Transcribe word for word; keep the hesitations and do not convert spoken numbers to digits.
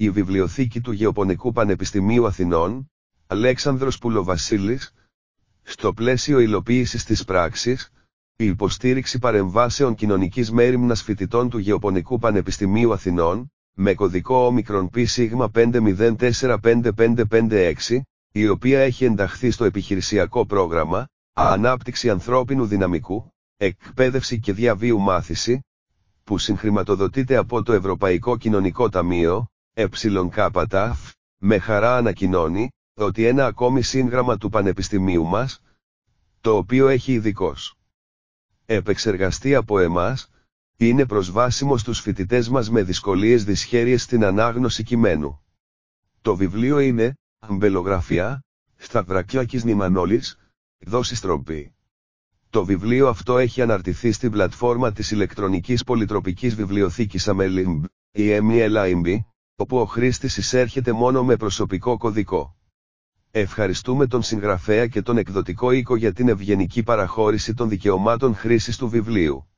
η βιβλιοθήκη του Γεωπονικού Πανεπιστημίου Αθηνών, Αλέξανδρος Πουλοβασίλης, στο πλαίσιο υλοποίησης της πράξης, η υποστήριξη παρεμβάσεων κοινωνικής μέριμνας φοιτητών του Γεωπονικού Πανεπιστημίου Αθηνών, με κωδικό όμικρον πι σίγμα πέντε μηδέν τέσσερα πέντε πέντε πέντε έξι, η οποία έχει ενταχθεί στο επιχειρησιακό πρόγραμμα Ανάπτυξη ανθρώπινου δυναμικού, εκπαίδευση και διαβίου μάθηση, που συγχρηματοδοτείται από το Ευρωπαϊκό Κοινωνικό Ταμείο, ΕΚΤΑΦ, με χαρά ανακοινώνει ότι ένα ακόμη σύνγραμμα του Πανεπιστημίου μας, το οποίο έχει ειδικώς επεξεργαστεί από εμάς, είναι προσβάσιμο στους φοιτητές μας με δυσκολίες δυσχέρειες στην ανάγνωση κειμένου. Το βιβλίο είναι «Αμπελογραφία, Σταυρακιάκης Νημανόλης, δόση στροπή». Το βιβλίο αυτό έχει αναρτηθεί στην πλατφόρμα της ηλεκτρονικής πολυτροπικής βιβλιοθήκης Amelimb, η Amelimb, όπου ο χρήστης εισέρχεται μόνο με προσωπικό κωδικό. Ευχαριστούμε τον συγγραφέα και τον εκδοτικό οίκο για την ευγενική παραχώρηση των δικαιωμάτων χρήσης του βιβλίου.